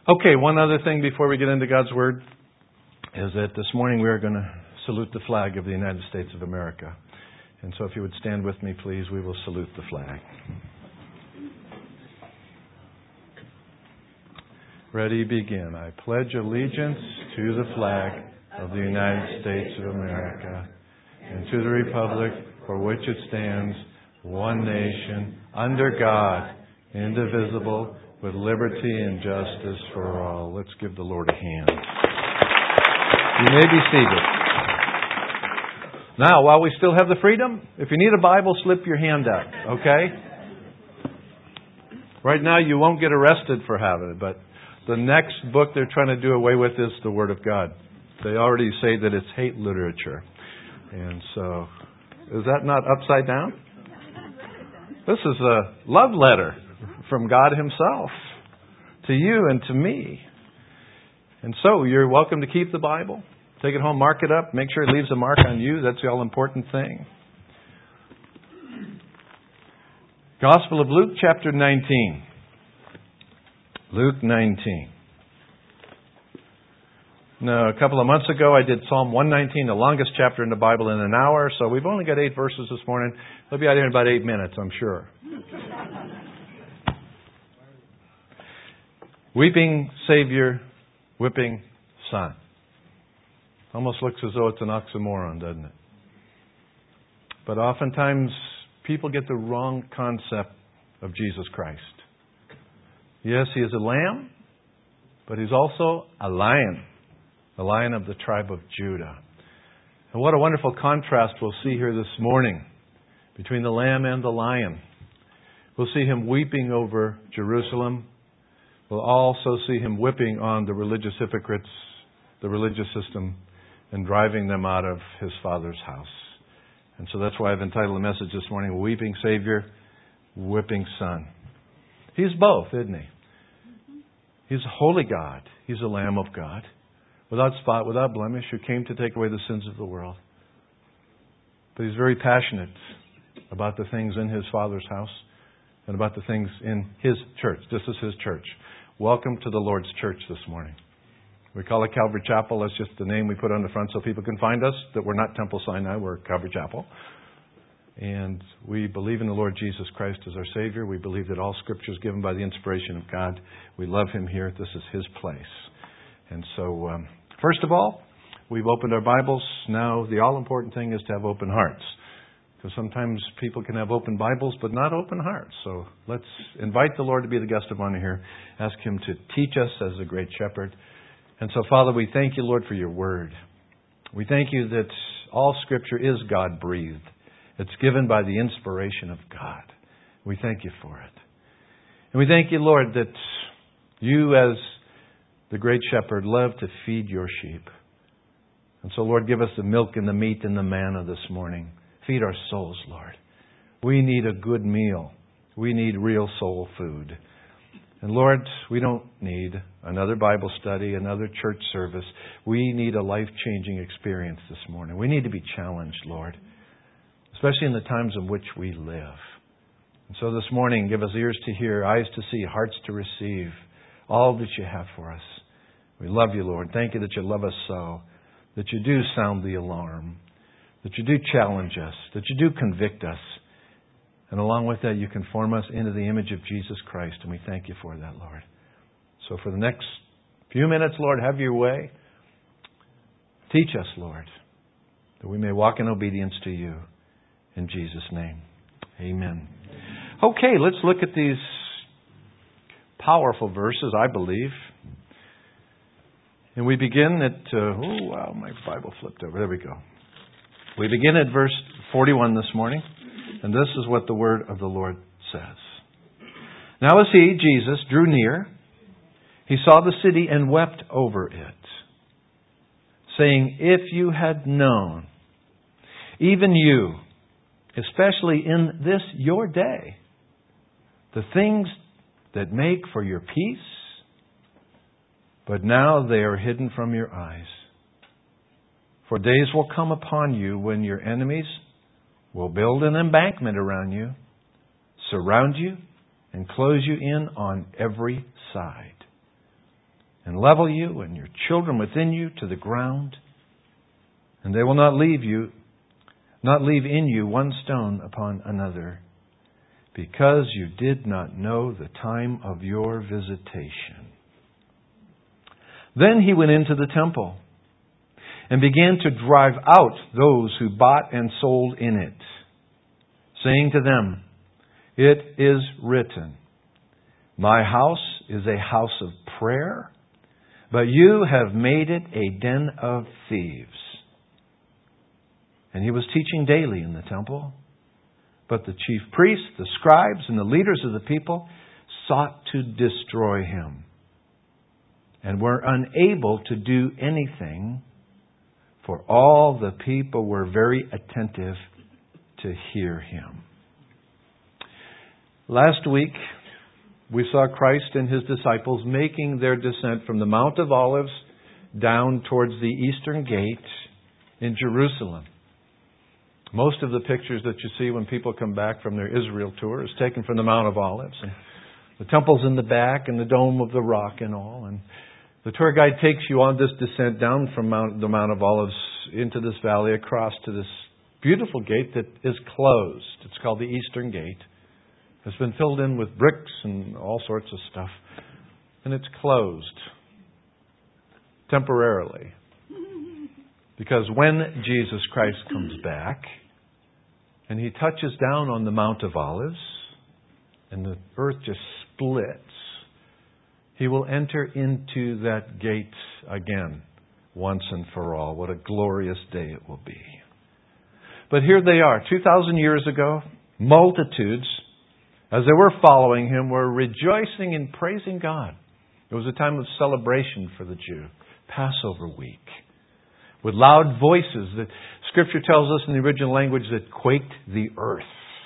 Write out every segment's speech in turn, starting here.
Okay, one other thing before we get into God's Word is that this morning we are going to salute the flag of the United States of America. And so if you would stand with me, please, we will salute the flag. Ready, begin. I pledge allegiance to the flag of the United States of America and to the republic for which it stands, one nation, under God, indivisible, with liberty and justice for all. Let's give the Lord a hand. You may be seated. Now, while we still have the freedom, if you need a Bible, slip your hand up, okay? Right now, you won't get arrested for having it, but the next book they're trying to do away with is the Word of God. They already say that it's hate literature. And so, is that not upside down? This is a love letter from God Himself to you and to me. And so, you're welcome to keep the Bible. Take it home, mark it up, make sure it leaves a mark on you. That's the all-important thing. Gospel of Luke, chapter 19. Luke 19. Now, a couple of months ago, I did Psalm 119, the longest chapter in the Bible, in an hour. So we've only got 8 verses this morning. We'll be out here in about 8 minutes, I'm sure. Weeping Savior, whipping Son. Almost looks as though it's an oxymoron, doesn't it? But oftentimes, people get the wrong concept of Jesus Christ. Yes, He is a lamb, but He's also a lion of the tribe of Judah. And what a wonderful contrast we'll see here this morning between the lamb and the lion. We'll see Him weeping over Jerusalem. We'll also see Him whipping on the religious hypocrites, the religious system, and driving them out of His Father's house. And so that's why I've entitled the message this morning, Weeping Savior, Whipping Son. He's both, isn't He? He's a holy God. He's a Lamb of God, without spot, without blemish, who came to take away the sins of the world. But He's very passionate about the things in His Father's house and about the things in His church. This is His church. Welcome to the Lord's church this morning. We call it Calvary Chapel. That's just the name we put on the front so people can find us, that we're not Temple Sinai, we're Calvary Chapel. And we believe in the Lord Jesus Christ as our Savior. We believe that all Scripture is given by the inspiration of God. We love Him here. This is His place. And so, first of all, we've opened our Bibles. Now, the all-important thing is to have open hearts. Because sometimes people can have open Bibles, but not open hearts. So let's invite the Lord to be the guest of honor here. Ask Him to teach us as the great shepherd. And so, Father, we thank You, Lord, for Your Word. We thank You that all Scripture is God-breathed. It's given by the inspiration of God. We thank You for it. And we thank You, Lord, that You, as the great shepherd, love to feed Your sheep. And so, Lord, give us the milk and the meat and the manna this morning. Feed our souls, Lord. We need a good meal. We need real soul food. And Lord, we don't need another Bible study, another church service. We need a life-changing experience this morning. We need to be challenged, Lord, especially in the times in which we live. And so this morning, give us ears to hear, eyes to see, hearts to receive all that You have for us. We love You, Lord. Thank You that You love us so, that You do sound the alarm, that You do challenge us, that You do convict us. And along with that, You conform us into the image of Jesus Christ. And we thank You for that, Lord. So for the next few minutes, Lord, have Your way. Teach us, Lord, that we may walk in obedience to You. In Jesus' name, amen. Okay, let's look at these powerful verses, I believe. And we begin at, my Bible flipped over. There we go. We begin at verse 41 this morning. And this is what the word of the Lord says. Now as He, Jesus, drew near, He saw the city and wept over it, saying, If you had known, even you, especially in this your day, the things that make for your peace, but now they are hidden from your eyes. For days will come upon you when your enemies will build an embankment around you, surround you, and close you in on every side, and level you and your children within you to the ground. And they will not leave in you one stone upon another, because you did not know the time of your visitation. Then he went into the temple and began to drive out those who bought and sold in it, saying to them, "It is written, 'My house is a house of prayer,' but you have made it a den of thieves." And he was teaching daily in the temple. But the chief priests, the scribes, and the leaders of the people sought to destroy him, and were unable to do anything, for all the people were very attentive to hear him. Last week, we saw Christ and His disciples making their descent from the Mount of Olives down towards the eastern gate in Jerusalem. Most of the pictures that you see when people come back from their Israel tour is taken from the Mount of Olives. And the temple's in the back and the Dome of the Rock and all. And the tour guide takes you on this descent down from the Mount of Olives into this valley, across to this beautiful gate that is closed. It's called the Eastern Gate. It's been filled in with bricks and all sorts of stuff. And it's closed temporarily. Because when Jesus Christ comes back and He touches down on the Mount of Olives and the earth just splits, He will enter into that gate again, once and for all. What a glorious day it will be. But here they are, 2,000 years ago, multitudes, as they were following Him, were rejoicing and praising God. It was a time of celebration for the Jew, Passover week, with loud voices that Scripture tells us in the original language that quaked the earth.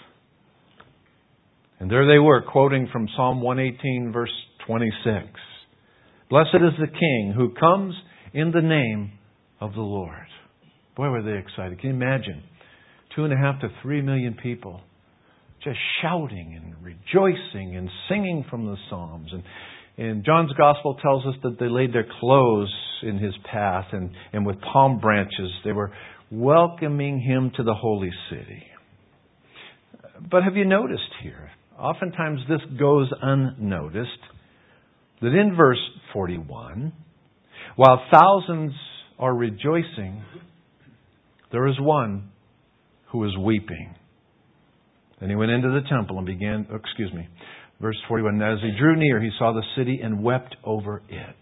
And there they were, quoting from Psalm 118, verse 26. "Blessed is the King who comes in the name of the Lord." Boy, were they excited. Can you imagine? 2.5 to 3 million people just shouting and rejoicing and singing from the Psalms. And John's Gospel tells us that they laid their clothes in His path, and with palm branches they were welcoming Him to the holy city. But have you noticed here, oftentimes this goes unnoticed, that in verse 41, while thousands are rejoicing, there is one who is weeping. And he went into the temple and began, verse 41, as he drew near, he saw the city and wept over it.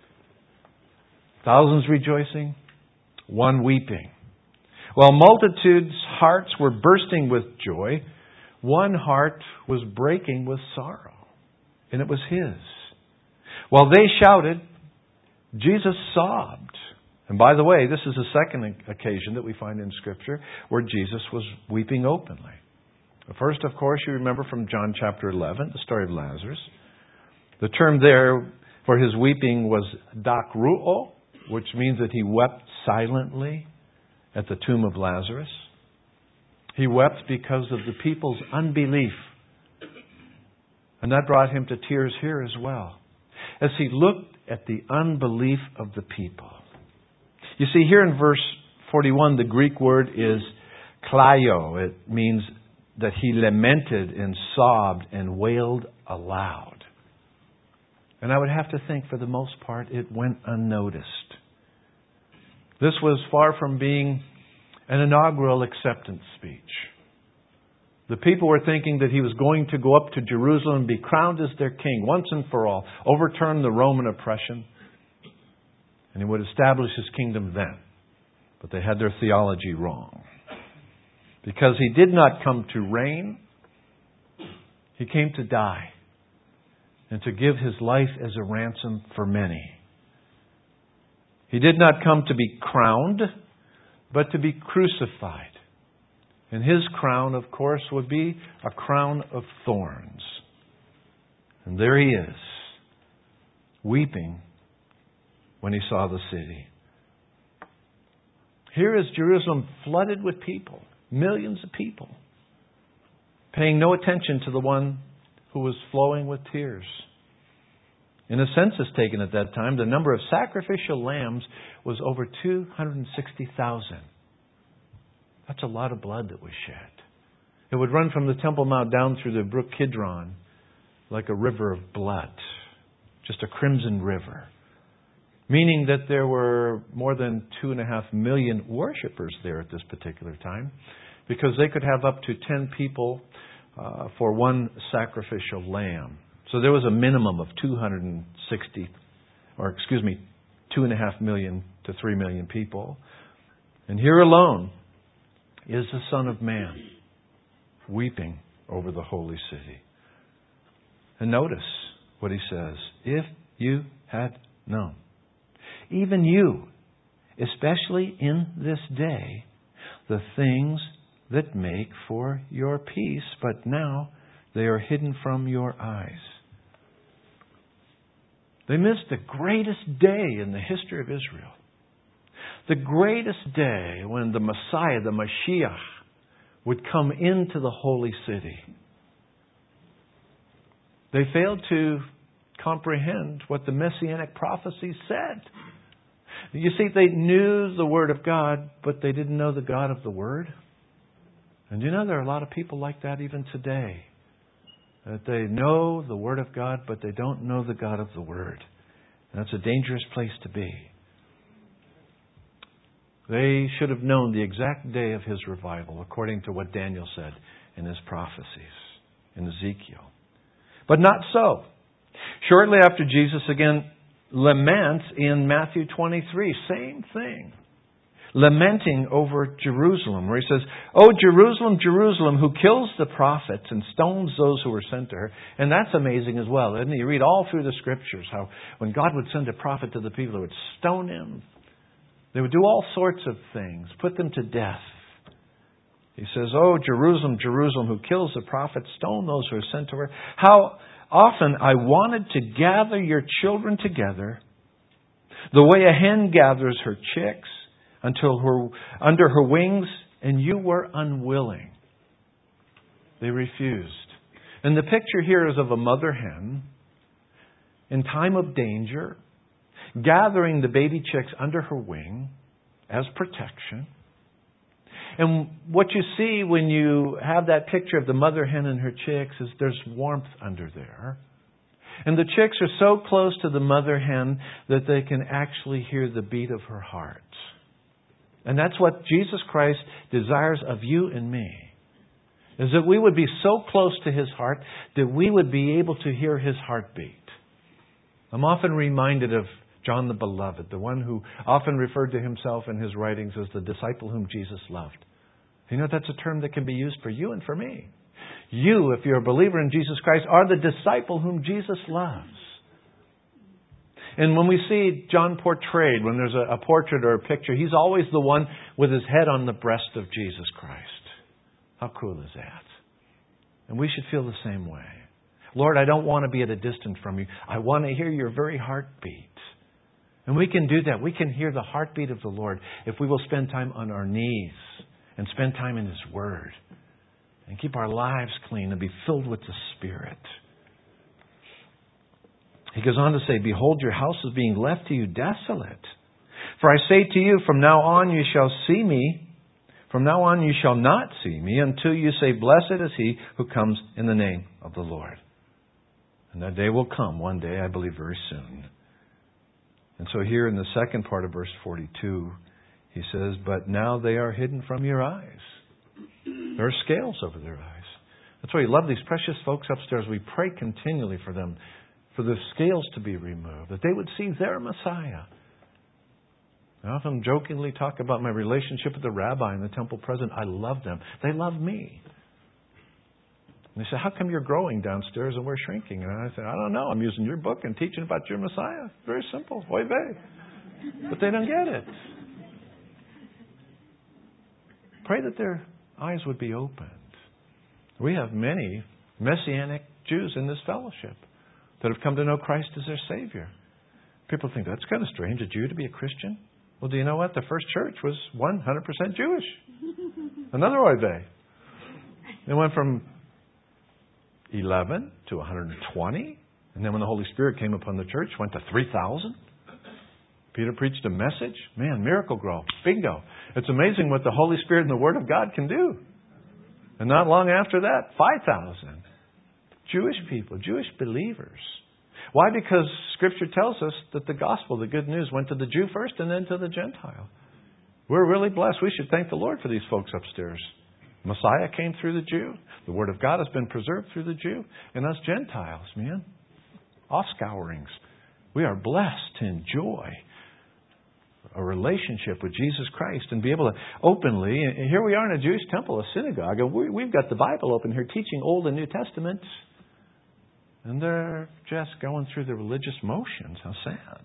Thousands rejoicing, one weeping. While multitudes' hearts were bursting with joy, one heart was breaking with sorrow, and it was his. While they shouted, Jesus sobbed. And by the way, this is the second occasion that we find in Scripture where Jesus was weeping openly. The first, of course, you remember from John chapter 11, the story of Lazarus. The term there for his weeping was dakruo, which means that he wept silently at the tomb of Lazarus. He wept because of the people's unbelief. And that brought him to tears here as well, as he looked at the unbelief of the people. You see, here in verse 41, the Greek word is klaio. It means that he lamented and sobbed and wailed aloud. And I would have to think, for the most part, it went unnoticed. This was far from being an inaugural acceptance speech. The people were thinking that he was going to go up to Jerusalem and be crowned as their king once and for all, overturn the Roman oppression, and he would establish his kingdom then. But they had their theology wrong. Because he did not come to reign, he came to die and to give his life as a ransom for many. He did not come to be crowned, but to be crucified. And his crown, of course, would be a crown of thorns. And there he is, weeping when he saw the city. Here is Jerusalem flooded with people, millions of people, paying no attention to the one who was flowing with tears. In a census taken at that time, the number of sacrificial lambs was over 260,000. That's a lot of blood that was shed. It would run from the Temple Mount down through the brook Kidron like a river of blood, just a crimson river. Meaning that there were more than 2.5 million worshipers there at this particular time, because they could have up to 10 people for one sacrificial lamb. So there was a minimum of 2.5 million to 3 million people. And here alone is the Son of Man weeping over the holy city. And notice what he says. If you had known, even you, especially in this day, the things that make for your peace, but now they are hidden from your eyes. They missed the greatest day in the history of Israel. The greatest day when the Messiah, the Mashiach, would come into the holy city. They failed to comprehend what the Messianic prophecy said. You see, they knew the Word of God, but they didn't know the God of the Word. And you know, there are a lot of people like that even today. That they know the Word of God, but they don't know the God of the Word. And that's a dangerous place to be. They should have known the exact day of His revival, according to what Daniel said in his prophecies, in Ezekiel. But not so. Shortly after Jesus again laments in Matthew 23, same thing. Lamenting over Jerusalem, where he says, "O Jerusalem, Jerusalem, who kills the prophets and stones those who are sent to her." And that's amazing as well, isn't it? You read all through the Scriptures how when God would send a prophet to the people, they would stone him. They would do all sorts of things, put them to death. He says, "O Jerusalem, Jerusalem, who kills the prophets, stone those who are sent to her. How often I wanted to gather your children together, the way a hen gathers her chicks, under her wings, and you were unwilling." They refused. And the picture here is of a mother hen in time of danger, gathering the baby chicks under her wing as protection. And what you see when you have that picture of the mother hen and her chicks is there's warmth under there. And the chicks are so close to the mother hen that they can actually hear the beat of her heart. And that's what Jesus Christ desires of you and me, is that we would be so close to His heart that we would be able to hear His heartbeat. I'm often reminded of John the Beloved, the one who often referred to himself in his writings as the disciple whom Jesus loved. You know, that's a term that can be used for you and for me. You, if you're a believer in Jesus Christ, are the disciple whom Jesus loves. And when we see John portrayed, when there's a portrait or a picture, he's always the one with his head on the breast of Jesus Christ. How cool is that? And we should feel the same way. Lord, I don't want to be at a distance from you. I want to hear your very heartbeat. And we can do that. We can hear the heartbeat of the Lord if we will spend time on our knees and spend time in His Word and keep our lives clean and be filled with the Spirit. He goes on to say, "Behold, your house is being left to you desolate. For I say to you, from now on you shall see me. From now on you shall not see me until you say, Blessed is he who comes in the name of the Lord." And that day will come one day, I believe, very soon. And so here in the second part of verse 42, he says, "But now they are hidden from your eyes." There are scales over their eyes. That's why we love these precious folks upstairs. We pray continually for them, for the scales to be removed, that they would see their Messiah. I often jokingly talk about my relationship with the rabbi and the temple president. I love them. They love me. And they say, "How come you're growing downstairs and we're shrinking?" And I say, "I don't know. I'm using your book and teaching about your Messiah." Very simple. Oy vey. But they don't get it. Pray that their eyes would be opened. We have many Messianic Jews in this fellowship that have come to know Christ as their Savior. People think, that's kind of strange, a Jew to be a Christian. Well, do you know what? The first church was 100% Jewish. Another oy vey. They went from 11 to 120 And then when the Holy Spirit came upon the church, went to 3,000. Peter preached a message. Man, Miracle Grow. Bingo. It's amazing what the Holy Spirit and the Word of God can do. And not long after that, 5,000. Jewish people, Jewish believers. Why? Because Scripture tells us that the gospel, the good news, went to the Jew first and then to the Gentile. We're really blessed. We should thank the Lord for these folks upstairs. Messiah came through the Jew. The Word of God has been preserved through the Jew. And us Gentiles, man, offscourings. We are blessed to enjoy a relationship with Jesus Christ and be able to openly, and here we are in a Jewish temple, a synagogue, and we've got the Bible open here teaching Old and New Testaments, and they're just going through the religious motions. How sad.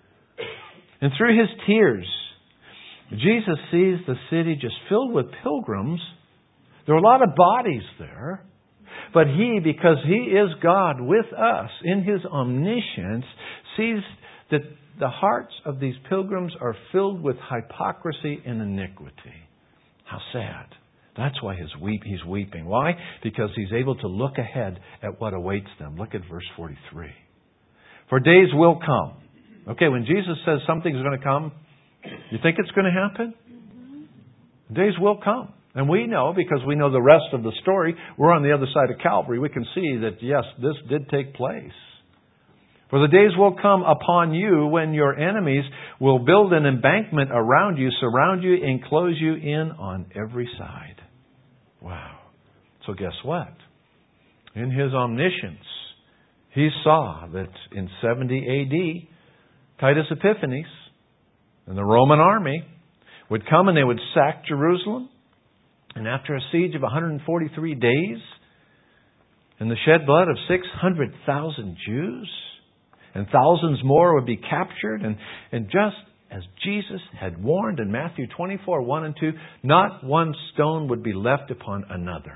And through His tears, Jesus sees the city just filled with pilgrims. There are a lot of bodies there. But He, because He is God with us in His omniscience, sees that the hearts of these pilgrims are filled with hypocrisy and iniquity. How sad. That's why He's weeping. Why? Because He's able to look ahead at what awaits them. Look at verse 43. For days will come. Okay, when Jesus says something's going to come, you think it's going to happen? Days will come. And we know, because we know the rest of the story, we're on the other side of Calvary. We can see that, yes, this did take place. For the days will come upon you when your enemies will build an embankment around you, surround you, and close you in on every side. Wow. So guess what? In His omniscience, He saw that in 70 A.D., Titus Epiphanes and the Roman army would come and they would sack Jerusalem. And after a siege of 143 days, and the shed blood of 600,000 Jews, and thousands more would be captured, and just as Jesus had warned in Matthew 24, 1 and 2, not one stone would be left upon another.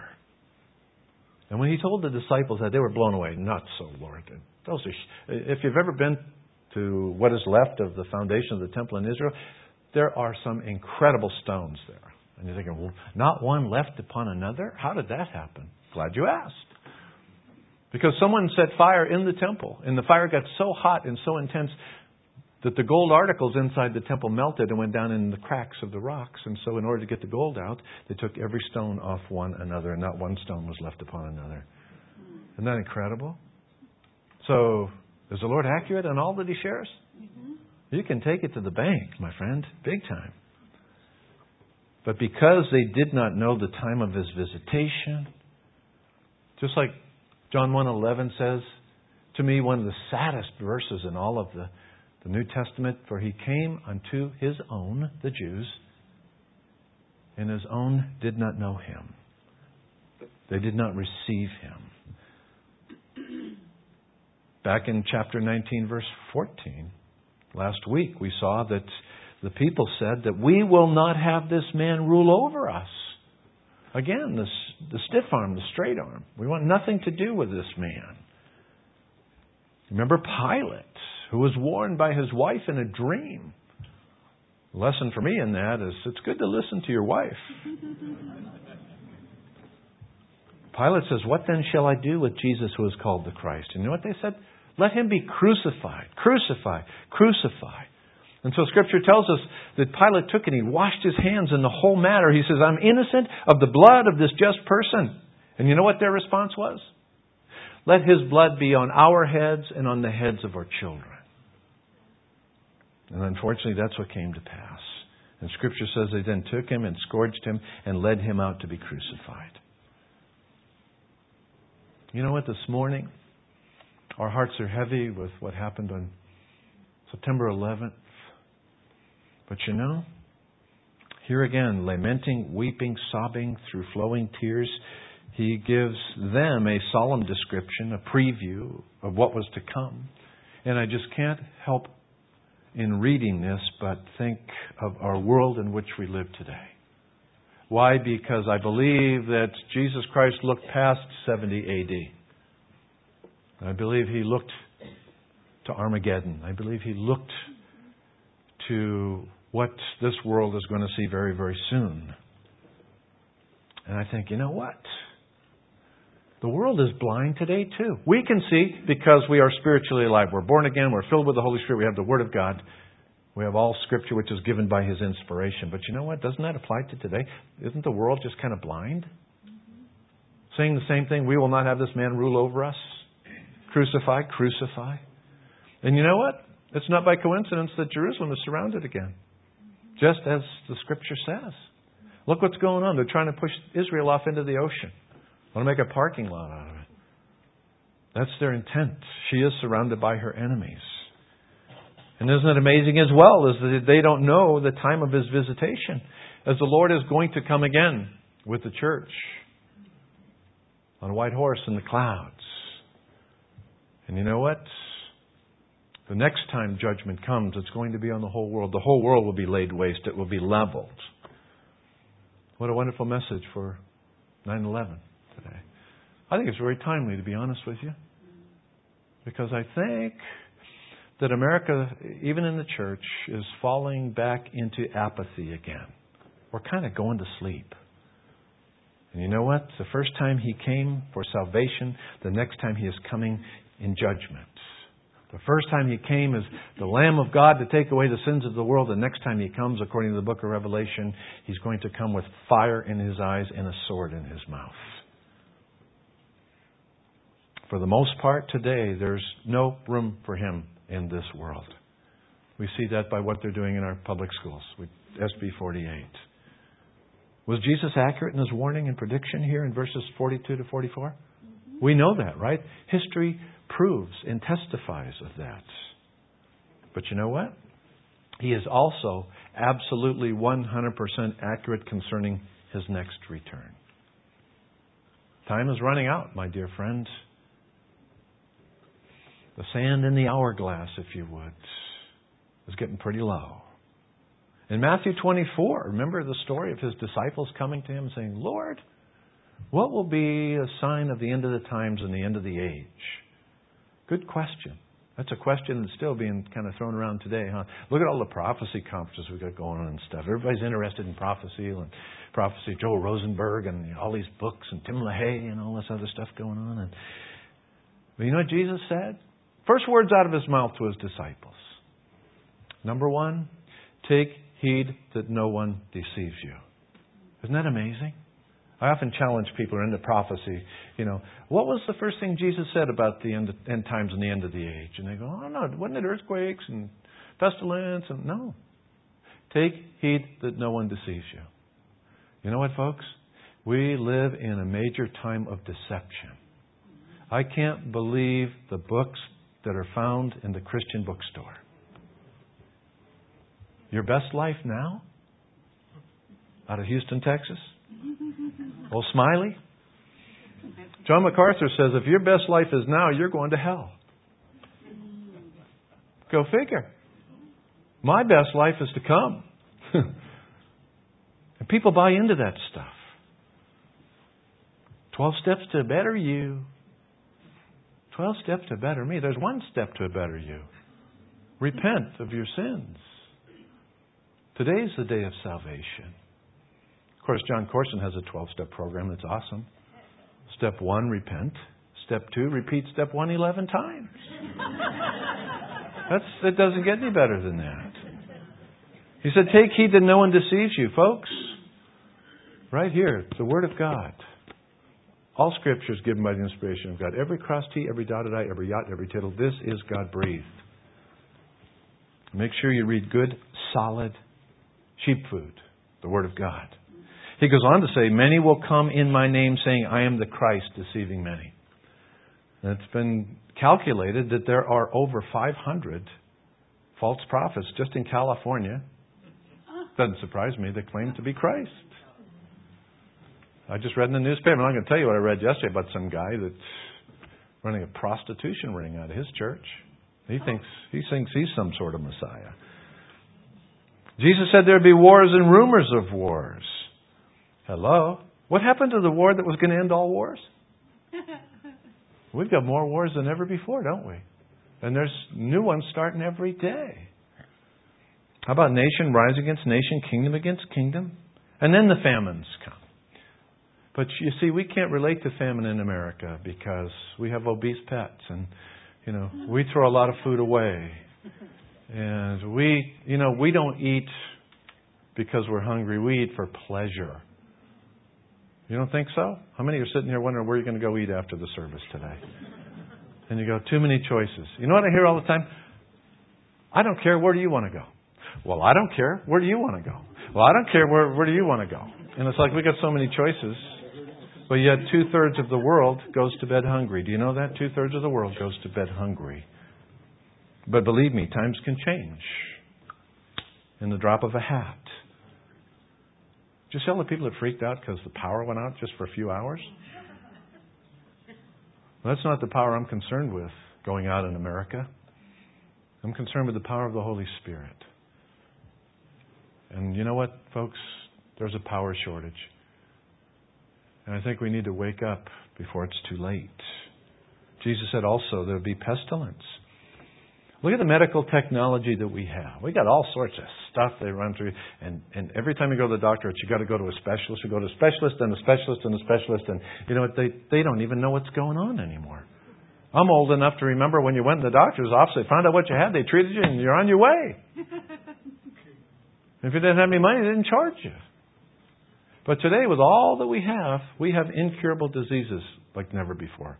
And when He told the disciples that, they were blown away. Not so, Lord. If you've ever been to what is left of the foundation of the temple in Israel, there are some incredible stones there. And you're thinking, well, not one left upon another? How did that happen? Glad you asked. Because someone set fire in the temple, and the fire got so hot and so intense that the gold articles inside the temple melted and went down in the cracks of the rocks. And so in order to get the gold out, they took every stone off one another, and not one stone was left upon another. Isn't that incredible? So, is the Lord accurate in all that He shares? You can take it to the bank, my friend, big time. But because they did not know the time of His visitation, just like John 1:11 says, to me, one of the saddest verses in all of the New Testament, for He came unto His own, the Jews, and His own did not know Him. They did not receive Him. Back in chapter 19, verse 14, last week we saw that the people said that we will not have this man rule over us. Again, the stiff arm, the straight arm. We want nothing to do with this man. Remember Pilate, who was warned by his wife in a dream. The lesson for me in that is it's good to listen to your wife. Pilate says, what then shall I do with Jesus who is called the Christ? And you know what they said? Let Him be crucified, crucified, crucified. And so Scripture tells us that Pilate took and he washed his hands in the whole matter. He says, I'm innocent of the blood of this just person. And you know what their response was? Let His blood be on our heads and on the heads of our children. And unfortunately, that's what came to pass. And Scripture says they then took Him and scourged Him and led Him out to be crucified. You know what? This morning, our hearts are heavy with what happened on September 11th. But you know, here again, lamenting, weeping, sobbing through flowing tears, He gives them a solemn description, a preview of what was to come. And I just can't help in reading this but think of our world in which we live today. Why? Because I believe that Jesus Christ looked past 70 A.D. I believe He looked to Armageddon. I believe He looked to what this world is going to see very, very soon. And I think, you know what? The world is blind today too. We can see because we are spiritually alive. We're born again. We're filled with the Holy Spirit. We have the Word of God. We have all Scripture which is given by His inspiration. But you know what? Doesn't that apply to today? Isn't the world just kind of blind? Saying the same thing. We will not have this man rule over us. Crucify, crucify. And you know what? It's not by coincidence that Jerusalem is surrounded again. Just as the Scripture says. Look what's going on. They're trying to push Israel off into the ocean. Want to make a parking lot out of it. That's their intent. She is surrounded by her enemies. And isn't it amazing as well, is that they don't know the time of His visitation. As the Lord is going to come again with the church on a white horse in the clouds. And you know what? The next time judgment comes, it's going to be on the whole world. The whole world will be laid waste. It will be leveled. What a wonderful message for 9/11 today. I think it's very timely, to be honest with you. Because I think that America, even in the church, is falling back into apathy again. We're kind of going to sleep. And you know what? The first time He came for salvation, the next time He is coming in judgment. The first time He came as the Lamb of God to take away the sins of the world. The next time He comes, according to the book of Revelation, He's going to come with fire in His eyes and a sword in His mouth. For the most part today, there's no room for Him in this world. We see that by what they're doing in our public schools with SB 48. Was Jesus accurate in His warning and prediction here in verses 42 to 44? We know that, right? History proves and testifies of that. But you know what? He is also absolutely 100% accurate concerning His next return. Time is running out, my dear friends. The sand in the hourglass, if you would, is getting pretty low. In Matthew 24, remember the story of His disciples coming to Him saying, Lord, what will be a sign of the end of the times and the end of the age? Good question. That's a question that's still being kind of thrown around today, huh? Look at all the prophecy conferences we've got going on and stuff. Everybody's interested in prophecy and prophecy. Joel Rosenberg and all these books and Tim LaHaye and all this other stuff going on. But you know what Jesus said? First words out of His mouth to His disciples. Number one, take heed that no one deceives you. Isn't that amazing? I often challenge people who are into prophecy. What was the first thing Jesus said about the end times and the end of the age? And they go, oh no, wasn't it earthquakes and pestilence? And no. Take heed that no one deceives you. You know what, folks? We live in a major time of deception. I can't believe the books that are found in the Christian bookstore. Your Best Life Now? Out of Houston, Texas? Old Smiley? John MacArthur says, if your best life is now, you're going to hell. Go figure. My best life is to come. And people buy into that stuff. 12 steps to a better you. 12 steps to a better me. There's one step to a better you. Repent of your sins. Today's the day of salvation. Of course, John Corson has a 12-step program that's awesome. Step 1, repent. Step 2, repeat step 1 11 times. It doesn't get any better than that. He said, take heed that no one deceives you, folks. Right here, the Word of God. All Scripture is given by the inspiration of God. Every crossed T, every dotted I, every yot, every tittle. This is God-breathed. Make sure you read good, solid sheep food, the Word of God. He goes on to say, many will come in my name saying, I am the Christ, deceiving many. And it's been calculated that there are over 500 false prophets just in California. Doesn't surprise me. They claim to be Christ. I just read in the newspaper. I'm not going to tell you what I read yesterday about some guy that's running a prostitution ring out of his church. He thinks he's some sort of Messiah. Jesus said there'd be wars and rumors of wars. Hello? What happened to the war that was going to end all wars? We've got more wars than ever before, don't we? And there's new ones starting every day. How about nation rise against nation, kingdom against kingdom? And then the famines come. But you see, we can't relate to famine in America because we have obese pets and, we throw a lot of food away. And we don't eat because we're hungry. We eat for pleasure. You don't think so? How many are sitting here wondering where you're going to go eat after the service today? And you go, too many choices. You know what I hear all the time? I don't care. Where do you want to go? Well, I don't care. Where do you want to go? Well, I don't care. Where do you want to go? And it's like we got so many choices. But yet 2/3 of the world goes to bed hungry. Do you know that? 2/3 of the world goes to bed hungry. But believe me, times can change in the drop of a hat. Did you see all the people that freaked out because the power went out just for a few hours? Well, that's not the power I'm concerned with going out in America. I'm concerned with the power of the Holy Spirit. And you know what, folks? There's a power shortage. And I think we need to wake up before it's too late. Jesus said also there would be pestilence. Look at the medical technology that we have. We got all sorts of stuff they run through. And every time you go to the doctor, you got to go to a specialist. You go to a specialist and a specialist and a specialist. And you know what? They don't even know what's going on anymore. I'm old enough to remember when you went in the doctor's office, they found out what you had, they treated you, and you're on your way. If you didn't have any money, they didn't charge you. But today, with all that we have incurable diseases like never before.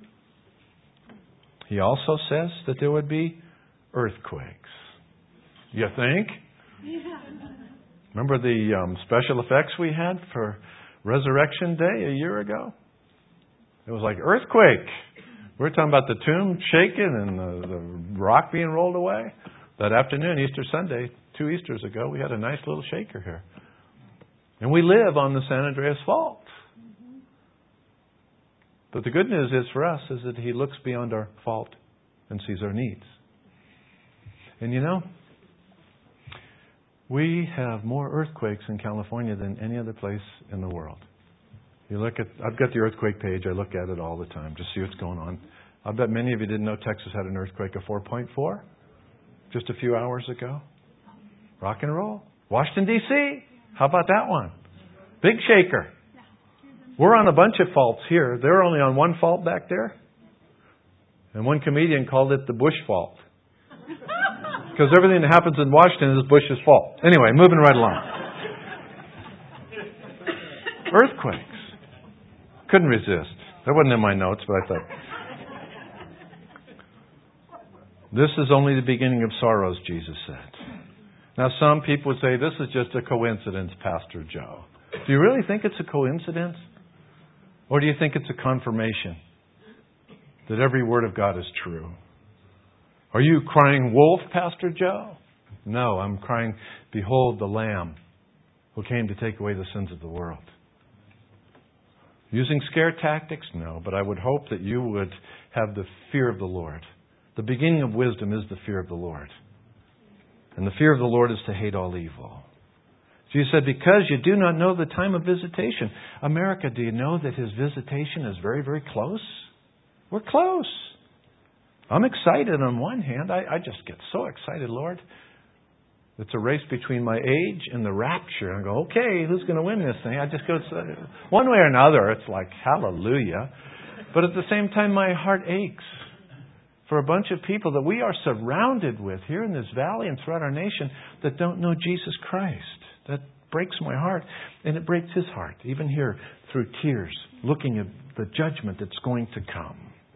He also says that there would be earthquakes. You think? Remember the special effects we had for Resurrection Day a year ago? It was like earthquake. We're talking about the tomb shaking and the rock being rolled away. That afternoon, Easter Sunday, 2 Easters ago, we had a nice little shaker here. And we live on the San Andreas Fault. But the good news is for us is that He looks beyond our fault and sees our needs. And we have more earthquakes in California than any other place in the world. I've got the earthquake page. I look at it all the time to see what's going on. I bet many of you didn't know Texas had an earthquake of 4.4 just a few hours ago. Rock and roll. Washington, D.C. How about that one? Big shaker. We're on a bunch of faults here. They're only on one fault back there. And one comedian called it the Bush fault. Because everything that happens in Washington is Bush's fault. Anyway, moving right along. Earthquakes. Couldn't resist. That wasn't in my notes, but I thought. This is only the beginning of sorrows, Jesus said. Now, some people would say, this is just a coincidence, Pastor Joe. Do you really think it's a coincidence? Or do you think it's a confirmation that every word of God is true? Are you crying wolf, Pastor Joe? No, I'm crying, behold the Lamb who came to take away the sins of the world. Using scare tactics? No, but I would hope that you would have the fear of the Lord. The beginning of wisdom is the fear of the Lord. And the fear of the Lord is to hate all evil. Jesus said, because you do not know the time of visitation. America, do you know that His visitation is very, very close? We're close. I'm excited on one hand. I just get so excited, Lord. It's a race between my age and the rapture. I go, okay, who's going to win this thing? I just go, one way or another, it's like, hallelujah. But at the same time, my heart aches for a bunch of people that we are surrounded with here in this valley and throughout our nation that don't know Jesus Christ. That breaks my heart, and it breaks His heart, even here through tears, looking at the judgment that's going to come.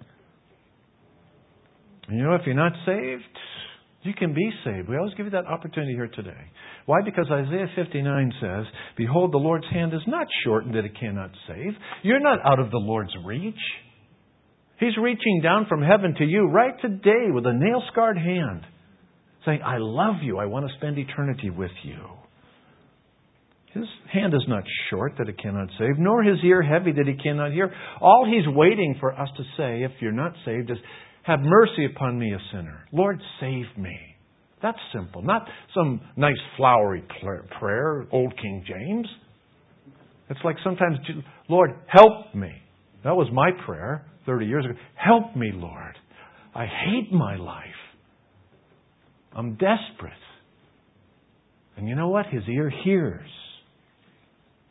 And if you're not saved, you can be saved. We always give you that opportunity here today. Why? Because Isaiah 59 says, behold, the Lord's hand is not shortened that it cannot save. You're not out of the Lord's reach. He's reaching down from heaven to you right today with a nail-scarred hand, saying, I love you. I want to spend eternity with you. His hand is not short that it cannot save, nor His ear heavy that He cannot hear. All He's waiting for us to say, if you're not saved, is, have mercy upon me, a sinner. Lord, save me. That's simple. Not some nice flowery prayer, old King James. It's like sometimes, Lord, help me. That was my prayer 30 years ago. Help me, Lord. I hate my life. I'm desperate. And you know what? His ear hears.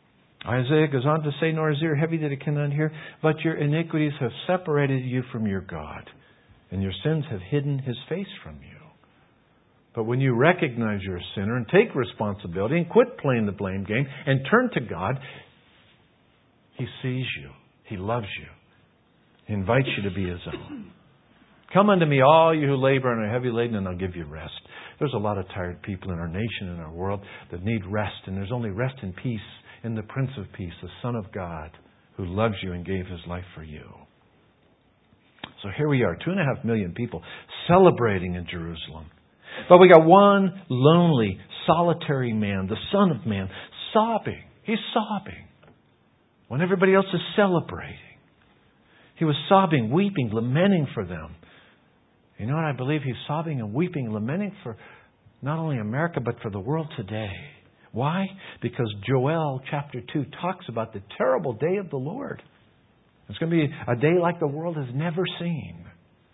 Isaiah goes on to say, nor is ear heavy that it cannot hear, but your iniquities have separated you from your God, and your sins have hidden His face from you. But when you recognize you're a sinner and take responsibility and quit playing the blame game and turn to God, He sees you. He loves you. He invites you to be His own. Come unto me, all you who labor and are heavy laden, and I'll give you rest. There's a lot of tired people in our nation, in our world, that need rest. And there's only rest and peace in the Prince of Peace, the Son of God, who loves you and gave His life for you. So here we are, 2.5 million people celebrating in Jerusalem. But we got one lonely, solitary man, the Son of Man, sobbing. He's sobbing when everybody else is celebrating. He was sobbing, weeping, lamenting for them. You know what? I believe he's sobbing and weeping, lamenting for not only America, but for the world today. Why? Because Joel chapter 2 talks about the terrible day of the Lord. It's going to be a day like the world has never seen.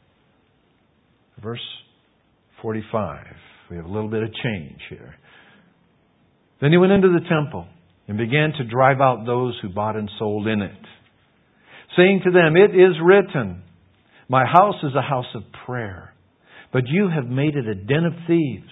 Verse 45. We have a little bit of change here. Then he went into the temple and began to drive out those who bought and sold in it, saying to them, it is written, my house is a house of prayer, but you have made it a den of thieves.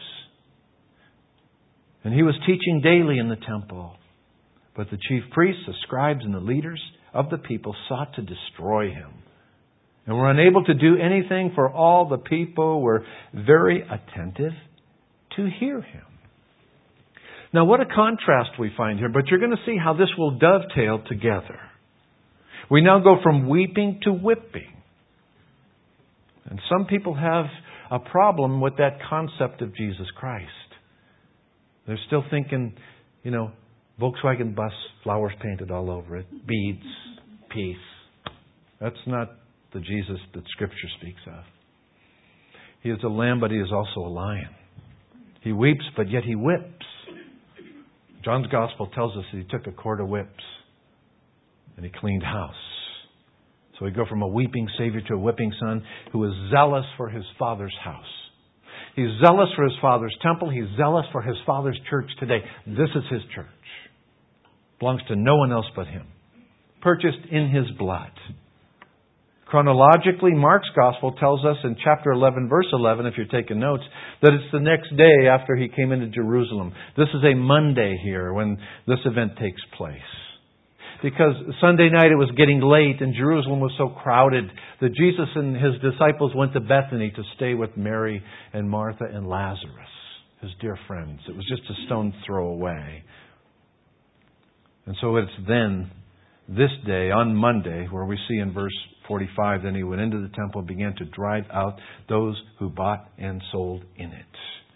And he was teaching daily in the temple. But the chief priests, the scribes, and the leaders of the people sought to destroy him, and were unable to do anything, for all the people were very attentive to hear him. Now, what a contrast we find here, but you're going to see how this will dovetail together. We now go from weeping to whipping. And some people have a problem with that concept of Jesus Christ. They're still thinking, Volkswagen bus, flowers painted all over it, beads, peace. That's not the Jesus that Scripture speaks of. He is a lamb, but He is also a lion. He weeps, but yet He whips. John's Gospel tells us that He took a cord of whips and He cleaned house. So we go from a weeping Savior to a whipping Son who is zealous for His Father's house. He's zealous for His Father's temple. He's zealous for His Father's church today. This is His church. Belongs to no one else but Him. Purchased in His blood. Chronologically, Mark's Gospel tells us in chapter 11, verse 11, if you're taking notes, that it's the next day after He came into Jerusalem. This is a Monday here when this event takes place. Because Sunday night it was getting late and Jerusalem was so crowded that Jesus and His disciples went to Bethany to stay with Mary and Martha and Lazarus, His dear friends. It was just a stone's throw away. And so it's then, this day, on Monday, where we see in verse 45, then He went into the temple and began to drive out those who bought and sold in it.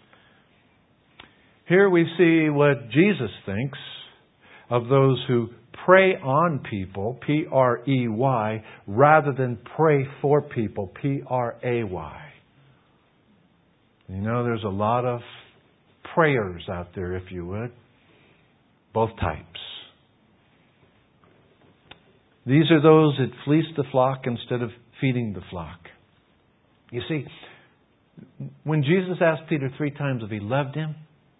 Here we see what Jesus thinks of those who prey on people, P-R-E-Y, rather than pray for people, P-R-A-Y. There's a lot of prayers out there, if you would. Both types. These are those that fleece the flock instead of feeding the flock. You see, when Jesus asked Peter 3 times if he loved him,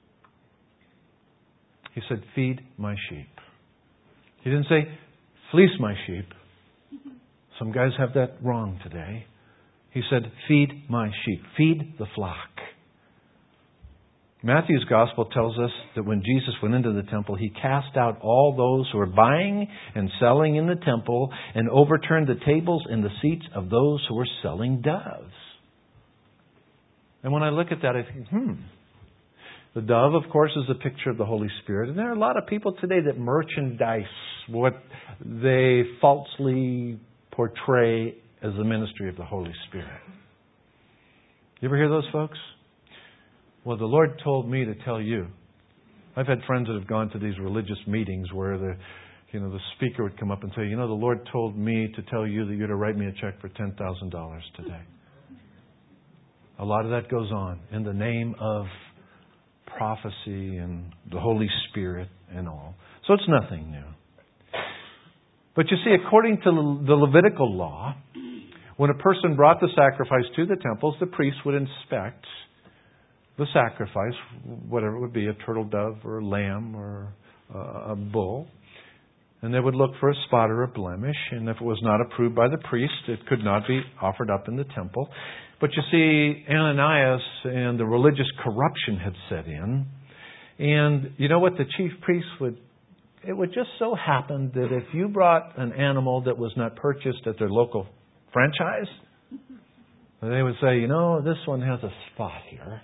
He said, feed my sheep. He didn't say, fleece my sheep. Some guys have that wrong today. He said, feed my sheep. Feed the flock. Matthew's Gospel tells us that when Jesus went into the temple, He cast out all those who were buying and selling in the temple and overturned the tables and the seats of those who were selling doves. And when I look at that, I think, The dove, of course, is a picture of the Holy Spirit. And there are a lot of people today that merchandise what they falsely portray as the ministry of the Holy Spirit. You ever hear those folks? Well, the Lord told me to tell you. I've had friends that have gone to these religious meetings where the speaker would come up and say, the Lord told me to tell you that you're to write me a check for $10,000 today. A lot of that goes on in the name of prophecy and the Holy Spirit and all. So it's nothing new. But you see, according to the Levitical law, when a person brought the sacrifice to the temples, the priest would inspect the sacrifice, whatever it would be, a turtle dove or a lamb or a bull. And they would look for a spot or a blemish, and if it was not approved by the priest, it could not be offered up in the temple. But you see, Ananias and the religious corruption had set in. And you know what the chief priest would... It would just so happen that if you brought an animal that was not purchased at their local franchise, they would say, you know, this one has a spot here.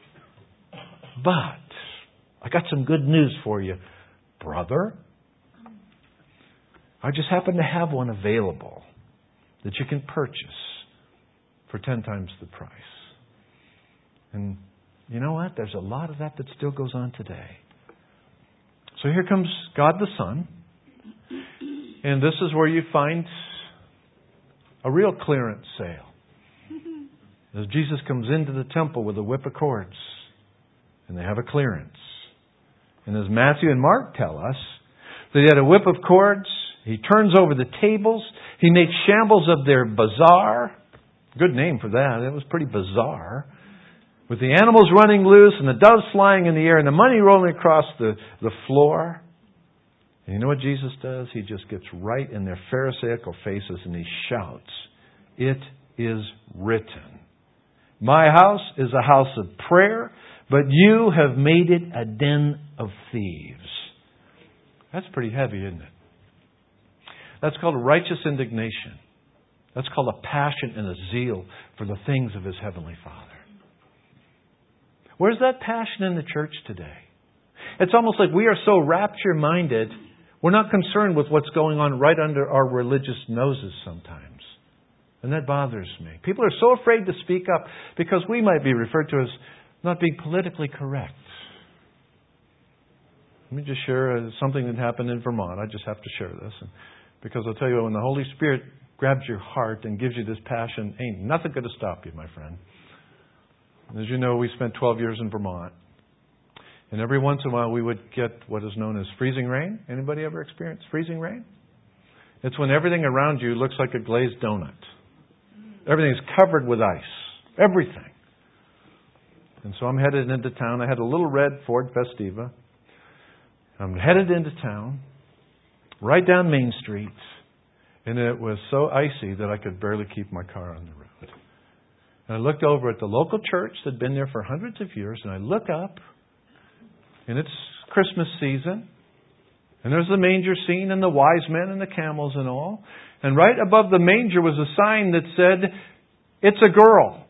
But I got some good news for you, brother. I just happen to have one available that you can purchase for 10 times the price. And you know what? There's a lot of that still goes on today. So here comes God the Son. And this is where you find a real clearance sale. As Jesus comes into the temple with a whip of cords, and they have a clearance. And as Matthew and Mark tell us, that he had a whip of cords, he turns over the tables, he makes shambles of their bazaar. Good name for that. It was pretty bizarre. With the animals running loose and the doves flying in the air and the money rolling across the floor. And you know what Jesus does? He just gets right in their Pharisaical faces and he shouts, "It is written, my house is a house of prayer, but you have made it a den of thieves." That's pretty heavy, isn't it? That's called a righteous indignation. That's called a passion and a zeal for the things of His Heavenly Father. Where's that passion in the church today? It's almost like we are so rapture-minded, we're not concerned with what's going on right under our religious noses sometimes. And that bothers me. People are so afraid to speak up because we might be referred to as not being politically correct. Let me just share something that happened in Vermont. I just have to share this. Because I'll tell you, when the Holy Spirit grabs your heart and gives you this passion, ain't nothing going to stop you, my friend. As you know, we spent 12 years in Vermont. And every once in a while we would get what is known as freezing rain. Anybody ever experienced freezing rain? It's when everything around you looks like a glazed donut. Everything's covered with ice. Everything. And so I'm headed into town. I had a little red Ford Festiva. I'm headed into town, right down Main Street. And it was so icy that I could barely keep my car on the road. And I looked over at the local church that had been there for hundreds of years, and I look up, and it's Christmas season, and there's the manger scene, and the wise men, and the camels, and all. And right above the manger was a sign that said, "It's a girl."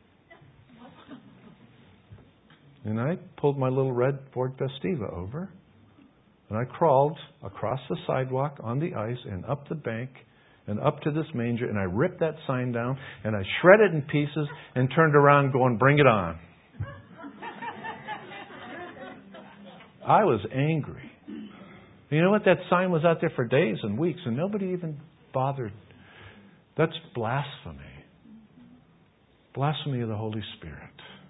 And I pulled my little red Ford Festiva over, and I crawled across the sidewalk on the ice and up the bank and up to this manger, and I ripped that sign down, and I shredded it in pieces and turned around going, "Bring it on." I was angry. You know what? That sign was out there for days and weeks, and nobody even bothered. That's blasphemy. Blasphemy of the Holy Spirit.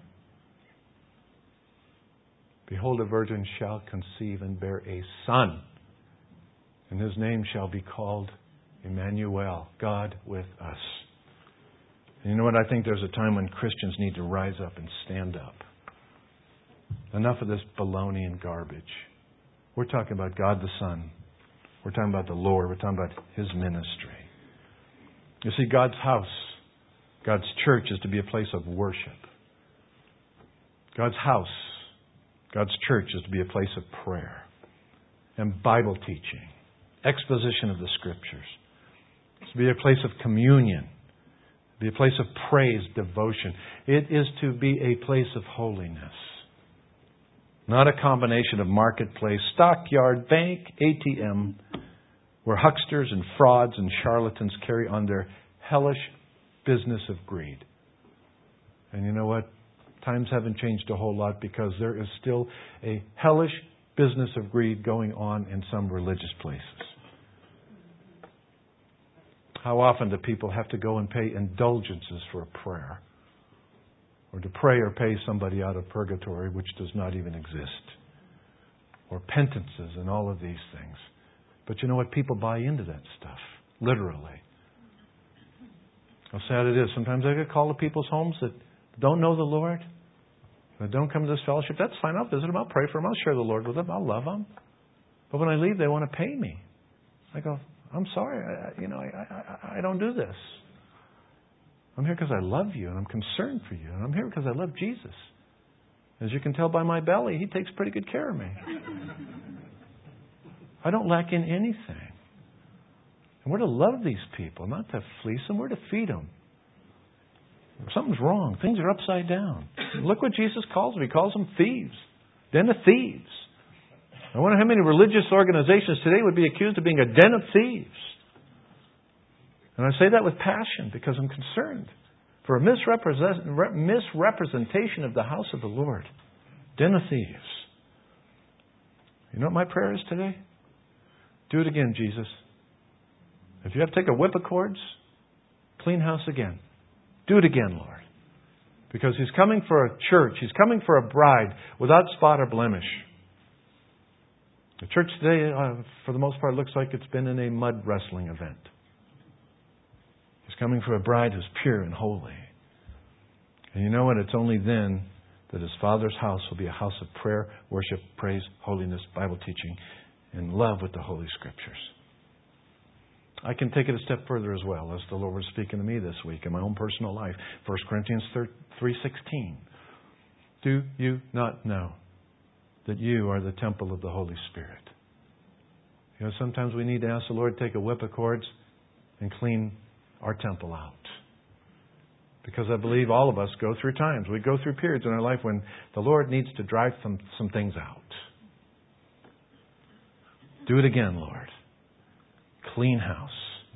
"Behold, a virgin shall conceive and bear a son, and his name shall be called Emmanuel, God with us." And you know what? I think there's a time when Christians need to rise up and stand up. Enough of this baloney and garbage. We're talking about God the Son. We're talking about the Lord. We're talking about His ministry. You see, God's house, God's church is to be a place of worship. God's house, God's church is to be a place of prayer and Bible teaching, exposition of the Scriptures. It's to be a place of communion, be a place of praise, devotion. It is to be a place of holiness. Not a combination of marketplace, stockyard, bank, ATM, where hucksters and frauds and charlatans carry on their hellish business of greed. And you know what? Times haven't changed a whole lot because there is still a hellish business of greed going on in some religious places. How often do people have to go and pay indulgences for a prayer? Or to pray or pay somebody out of purgatory, which does not even exist. Or penances and all of these things. But you know what? People buy into that stuff. Literally. How sad it is. Sometimes I get called to people's homes that don't know the Lord. That don't come to this fellowship. That's fine. I'll visit them. I'll pray for them. I'll share the Lord with them. I'll love them. But when I leave, they want to pay me. I go, I'm sorry. I don't do this. I'm here because I love you and I'm concerned for you. And I'm here because I love Jesus. As you can tell by my belly, He takes pretty good care of me. I don't lack in anything. And we're to love these people, not to fleece them. We're to feed them. Something's wrong. Things are upside down. Look what Jesus calls them. He calls them thieves. Den of thieves. I wonder how many religious organizations today would be accused of being a den of thieves. And I say that with passion because I'm concerned for a misrepresentation of the house of the Lord. Den of thieves. You know what my prayer is today? Do it again, Jesus. If you have to take a whip of cords, clean house again. Do it again, Lord. Because He's coming for a church. He's coming for a bride without spot or blemish. The church today, for the most part, looks like it's been in a mud wrestling event. He's coming for a bride who's pure and holy. And you know what? It's only then that His Father's house will be a house of prayer, worship, praise, holiness, Bible teaching, and love with the Holy Scriptures. I can take it a step further as well, as the Lord was speaking to me this week in my own personal life. 1 Corinthians 3:16. Do you not know that you are the temple of the Holy Spirit? You know, sometimes we need to ask the Lord to take a whip of cords and clean our temple out. Because I believe all of us go through times. We go through periods in our life when the Lord needs to drive some things out. Do it again, Lord. Clean house.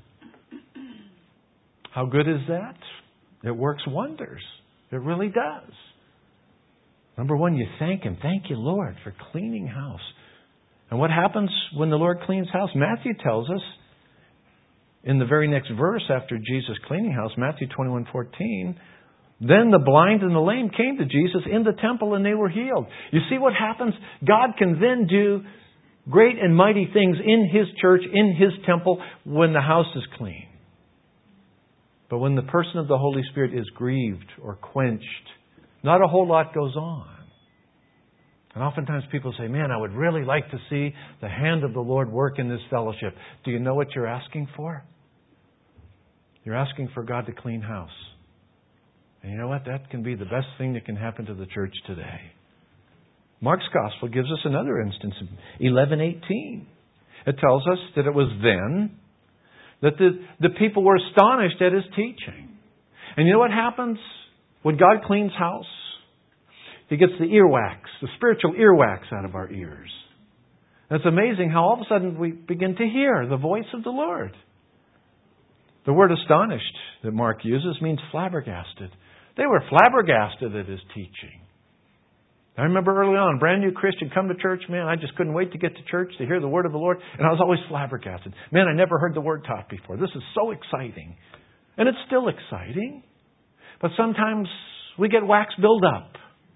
How good is that? It works wonders. It really does. Number one, you thank Him. Thank you, Lord, for cleaning house. And what happens when the Lord cleans house? Matthew tells us in the very next verse after Jesus cleaning house, Matthew 21:14, then the blind and the lame came to Jesus in the temple and they were healed. You see what happens? God can then do great and mighty things in His church, in His temple, when the house is clean. But when the person of the Holy Spirit is grieved or quenched, not a whole lot goes on. And oftentimes people say, man, I would really like to see the hand of the Lord work in this fellowship. Do you know what you're asking for? You're asking for God to clean house. And you know what? That can be the best thing that can happen to the church today. Mark's Gospel gives us another instance, 11:18. It tells us that it was then that the people were astonished at His teaching. And you know what happens when God cleans house? He gets the earwax, the spiritual earwax out of our ears. And it's amazing how all of a sudden we begin to hear the voice of the Lord. The word astonished that Mark uses means flabbergasted. They were flabbergasted at His teaching. I remember early on, brand new Christian, come to church, man, I just couldn't wait to get to church to hear the word of the Lord. And I was always flabbergasted. Man, I never heard the word taught before. This is so exciting. And it's still exciting. But sometimes we get wax buildup.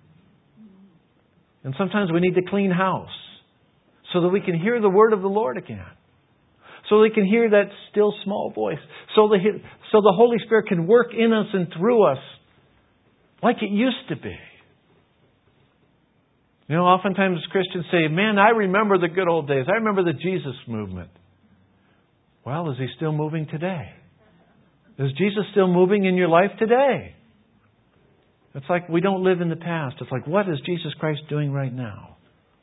And sometimes we need to clean house so that we can hear the word of the Lord again. So we can hear that still small voice. So the Holy Spirit can work in us and through us like it used to be. You know, oftentimes Christians say, man, I remember the good old days. I remember the Jesus movement. Well, is He still moving today? Is Jesus still moving in your life today? It's like we don't live in the past. It's like, what is Jesus Christ doing right now?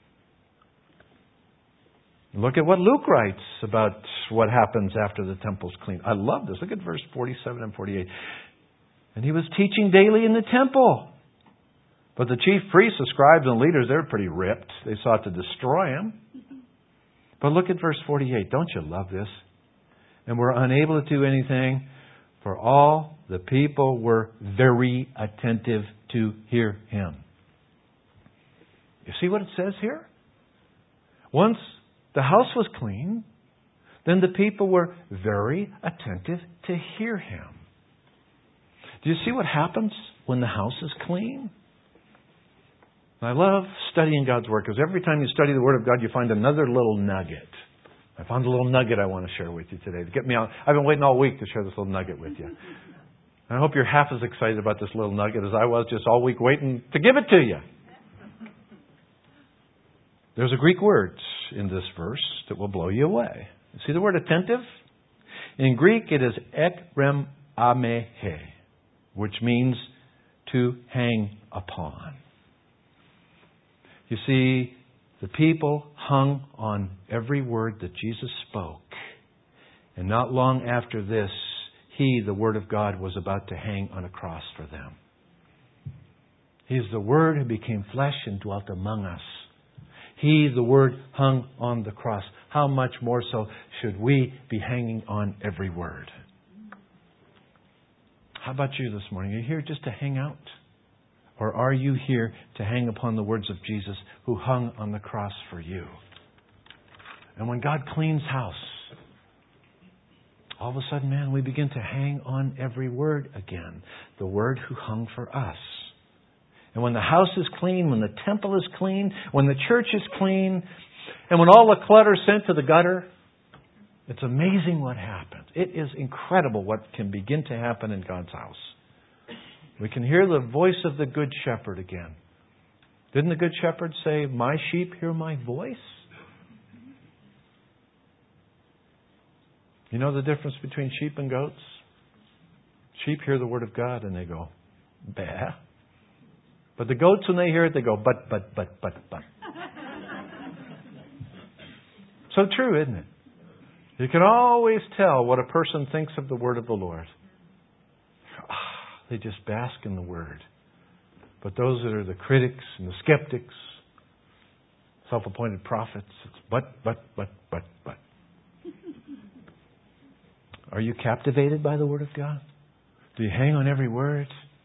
Look at what Luke writes about what happens after the temple's cleaned. I love this. Look at verse 47 and 48. And He was teaching daily in the temple. But the chief priests, the scribes, and leaders, they were pretty ripped. They sought to destroy Him. But look at verse 48. Don't you love this? And were unable to do anything, for all the people were very attentive to hear Him. You see what it says here? Once the house was clean, then the people were very attentive to hear Him. Do you see what happens when the house is clean? I love studying God's Word because every time you study the Word of God, you find another little nugget. I found a little nugget I want to share with you today to get me out. I've been waiting all week to share this little nugget with you. And I hope you're half as excited about this little nugget as I was just all week waiting to give it to you. There's a Greek word in this verse that will blow you away. See the word attentive? In Greek it is ekremehe, which means to hang upon. You see, the people hung on every word that Jesus spoke. And not long after this, He, the Word of God, was about to hang on a cross for them. He is the Word who became flesh and dwelt among us. He, the Word, hung on the cross. How much more so should we be hanging on every word? How about you this morning? Are you here just to hang out? Or are you here to hang upon the words of Jesus who hung on the cross for you? And when God cleans house, all of a sudden, man, we begin to hang on every word again. The Word who hung for us. And when the house is clean, when the temple is clean, when the church is clean, and when all the clutter is sent to the gutter, it's amazing what happens. It is incredible what can begin to happen in God's house. We can hear the voice of the Good Shepherd again. Didn't the Good Shepherd say, "My sheep hear my voice"? You know the difference between sheep and goats? Sheep hear the Word of God and they go, "Bah." But the goats, when they hear it, they go, but. So true, isn't it? You can always tell what a person thinks of the Word of the Lord. They just bask in the Word. But those that are the critics and the skeptics, self-appointed prophets, it's but. Are you captivated by the Word of God? Do you hang on every word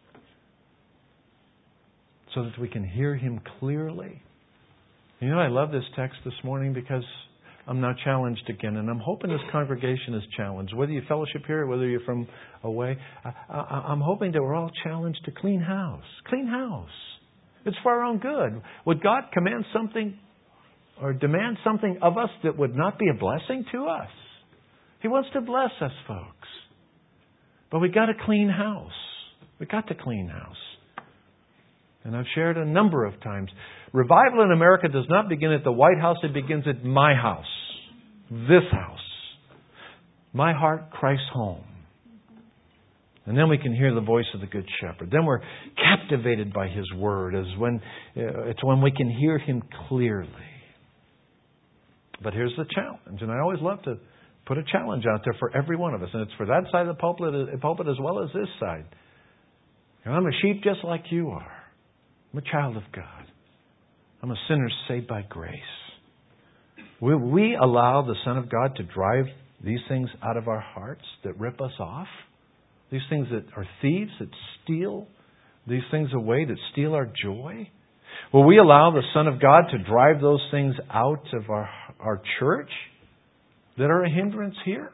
so that we can hear Him clearly? You know, I love this text this morning because I'm now challenged again, and I'm hoping this congregation is challenged. Whether you fellowship here or whether you're from away, I'm hoping that we're all challenged to clean house. Clean house. It's for our own good. Would God command something or demand something of us that would not be a blessing to us? He wants to bless us, folks. But we got to clean house. We got to clean house. And I've shared a number of times. Revival in America does not begin at the White House. It begins at my house. This house. My heart, Christ's home. And then we can hear the voice of the Good Shepherd. Then we're captivated by His Word. It's when we can hear Him clearly. But here's the challenge. And I always love to put a challenge out there for every one of us. And it's for that side of the pulpit as well as this side. I'm a sheep just like you are. I'm a child of God. I'm a sinner saved by grace. Will we allow the Son of God to drive these things out of our hearts that rip us off? These things that are thieves, that steal these things away, that steal our joy? Will we allow the Son of God to drive those things out of our church that are a hindrance here?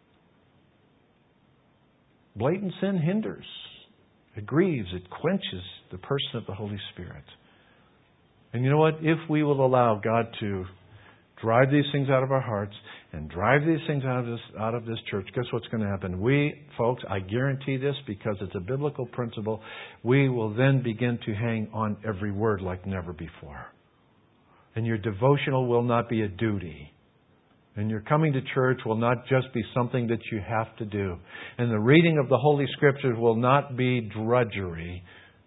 Blatant sin hinders. It grieves, it quenches the person of the Holy Spirit. And you know what? If we will allow God to drive these things out of our hearts and drive these things out of this church, guess what's going to happen? We, folks, I guarantee this because it's a biblical principle, we will then begin to hang on every word like never before. And your devotional will not be a duty. And your coming to church will not just be something that you have to do. And the reading of the Holy Scriptures will not be drudgery.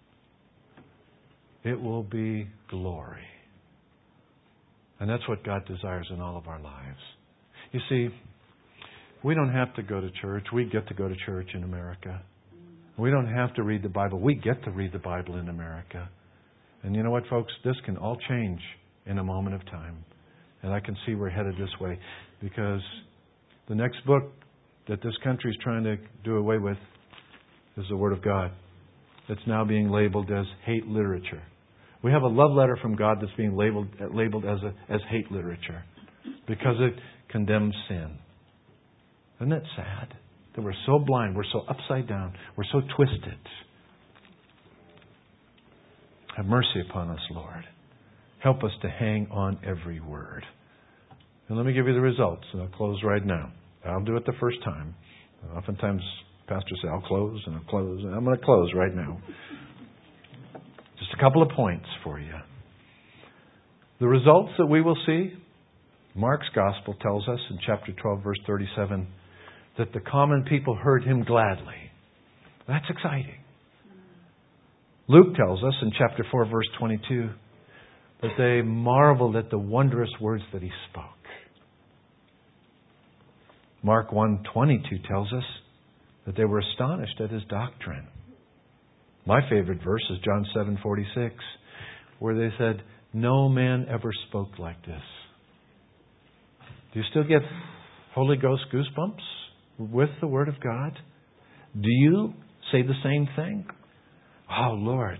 It will be glory. And that's what God desires in all of our lives. You see, we don't have to go to church. We get to go to church in America. We don't have to read the Bible. We get to read the Bible in America. And you know what, folks? This can all change in a moment of time. And I can see we're headed this way because the next book that this country is trying to do away with is the Word of God. It's now being labeled as hate literature. We have a love letter from God that's being labeled as hate literature because it condemns sin. Isn't that sad? That we're so blind, we're so upside down, we're so twisted. Have mercy upon us, Lord. Help us to hang on every word. And let me give you the results. And I'll close right now. I'll do it the first time. Oftentimes, pastors say, I'll close, and I'll close. And I'm going to close right now. Just a couple of points for you. The results that we will see, Mark's Gospel tells us in chapter 12, verse 37, that the common people heard him gladly. That's exciting. Luke tells us in chapter 4, verse 22, that they marveled at the wondrous words that he spoke. Mark 1:22 tells us that they were astonished at his doctrine. My favorite verse is John 7:46, where they said, "No man ever spoke like this." Do you still get Holy Ghost goosebumps with the Word of God? Do you say the same thing? Oh, Lord,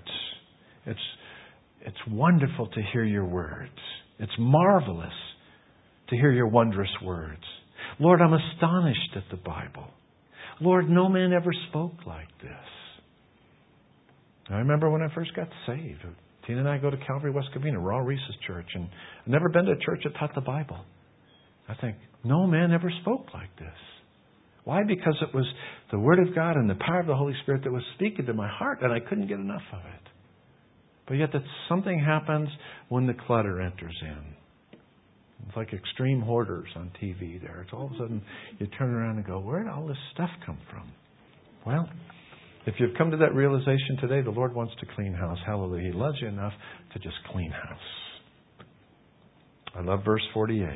it's wonderful to hear your words. It's marvelous to hear your wondrous words. Lord, I'm astonished at the Bible. Lord, no man ever spoke like this. I remember when I first got saved. Tina and I go to Calvary West Covina, Raw Reese's church, and I've never been to a church that taught the Bible. I think, no man ever spoke like this. Why? Because it was the Word of God and the power of the Holy Spirit that was speaking to my heart, and I couldn't get enough of it. But yet that something happens when the clutter enters in. It's like Extreme Hoarders on TV there. It's all of a sudden you turn around and go, where did all this stuff come from? Well, if you've come to that realization today, the Lord wants to clean house. Hallelujah. He loves you enough to just clean house. I love verse 48.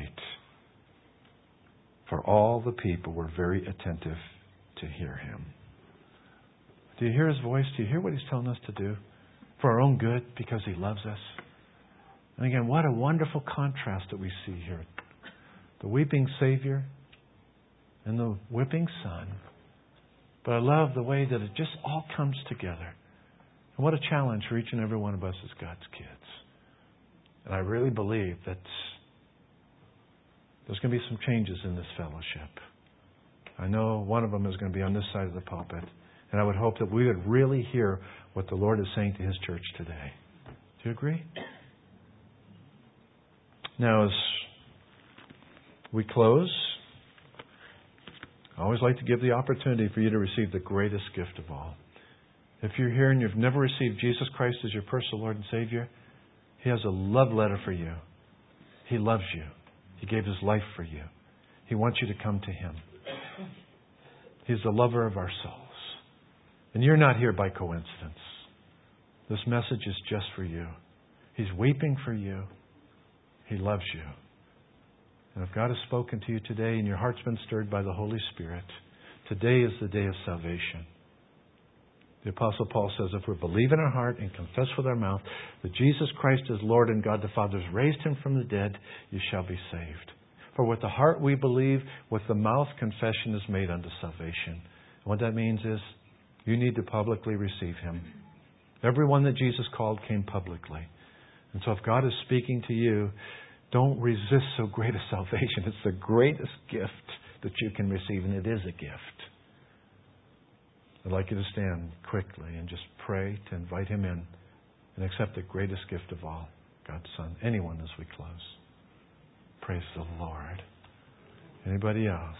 For all the people were very attentive to hear him. Do you hear his voice? Do you hear what he's telling us to do? For our own good, because he loves us. And again, what a wonderful contrast that we see here. The weeping Savior and the whipping Son. But I love the way that it just all comes together. And what a challenge for each and every one of us as God's kids. And I really believe that there's going to be some changes in this fellowship. I know one of them is going to be on this side of the pulpit. And I would hope that we would really hear what the Lord is saying to His church today. Do you agree? Now, as we close, I always like to give the opportunity for you to receive the greatest gift of all. If you're here and you've never received Jesus Christ as your personal Lord and Savior, He has a love letter for you. He loves you. He gave His life for you. He wants you to come to Him. He's the lover of our souls. And you're not here by coincidence. This message is just for you. He's weeping for you. He loves you. And if God has spoken to you today and your heart's been stirred by the Holy Spirit, today is the day of salvation. The Apostle Paul says, if we believe in our heart and confess with our mouth that Jesus Christ is Lord and God the Father has raised Him from the dead, you shall be saved. For with the heart we believe, with the mouth confession is made unto salvation. And what that means is you need to publicly receive Him. Everyone that Jesus called came publicly. And so if God is speaking to you, don't resist so great a salvation. It's the greatest gift that you can receive, and it is a gift. I'd like you to stand quickly and just pray to invite Him in and accept the greatest gift of all, God's Son. Anyone as we close. Praise the Lord. Anybody else?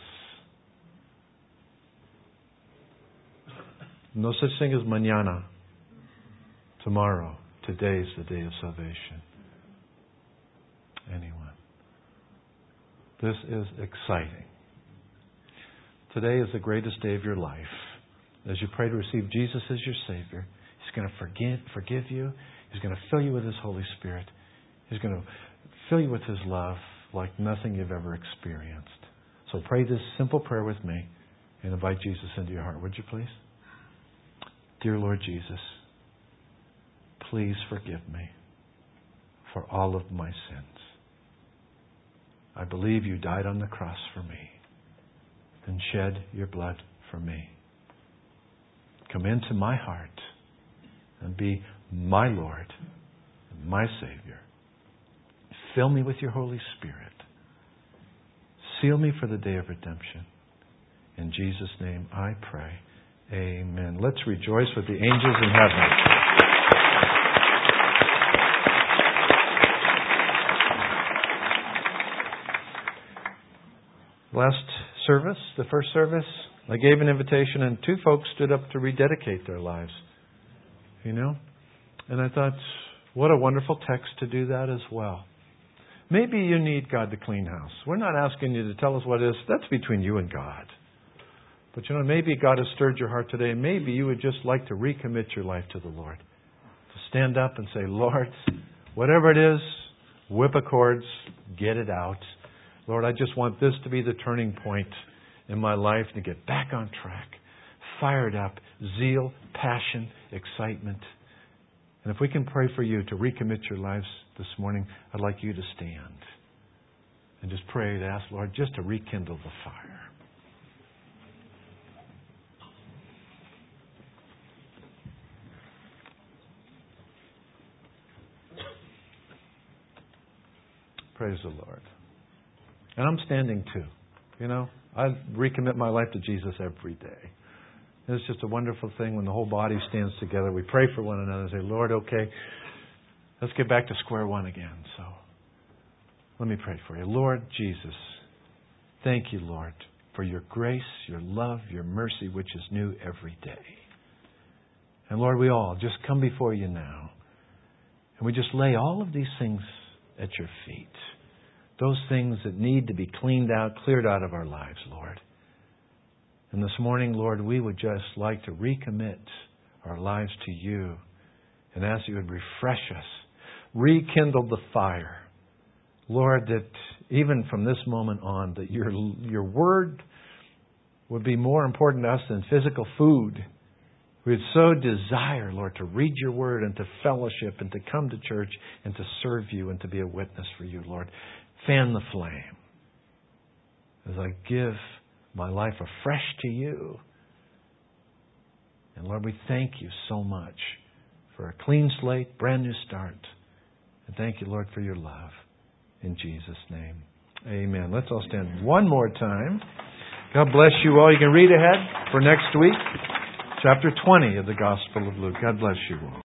No such thing as mañana. Tomorrow. Today is the day of salvation. Anyone? This is exciting. Today is the greatest day of your life. As you pray to receive Jesus as your Savior, He's going to forgive you. He's going to fill you with His Holy Spirit. He's going to fill you with His love like nothing you've ever experienced. So pray this simple prayer with me and invite Jesus into your heart. Would you please? Dear Lord Jesus, please forgive me for all of my sins. I believe you died on the cross for me and shed your blood for me. Come into my heart and be my Lord and my Savior. Fill me with your Holy Spirit. Seal me for the day of redemption. In Jesus' name I pray. Amen. Let's rejoice with the angels in heaven. Last service, the first service, I gave an invitation and 2 folks stood up to rededicate their lives. You know? And I thought, what a wonderful text to do that as well. Maybe you need God to clean house. We're not asking you to tell us what it is. That's between you and God. But maybe God has stirred your heart today. Maybe you would just like to recommit your life to the Lord. To stand up and say, Lord, whatever it is, whipcords, get it out. Lord, I just want this to be the turning point in my life to get back on track. Fired up, zeal, passion, excitement. And if we can pray for you to recommit your lives this morning, I'd like you to stand and just pray to ask, Lord, just to rekindle the fire. Praise the Lord. And I'm standing too. I recommit my life to Jesus every day. It's just a wonderful thing when the whole body stands together. We pray for one another and say, Lord, okay, let's get back to square one again. So let me pray for you. Lord Jesus, thank you, Lord, for your grace, your love, your mercy, which is new every day. And Lord, we all just come before you now. And we just lay all of these things at your feet. Those things that need to be cleaned out, cleared out of our lives, Lord. And this morning, Lord, we would just like to recommit our lives to you and ask you would refresh us, rekindle the fire. Lord, that even from this moment on, that your word would be more important to us than physical food. We would so desire, Lord, to read your word and to fellowship and to come to church and to serve you and to be a witness for you, Lord. Fan the flame as I give my life afresh to you. And Lord, we thank you so much for a clean slate, brand new start. And thank you, Lord, for your love. In Jesus' name, amen. Let's all stand one more time. God bless you all. You can read ahead for next week. Chapter 20 of the Gospel of Luke. God bless you all.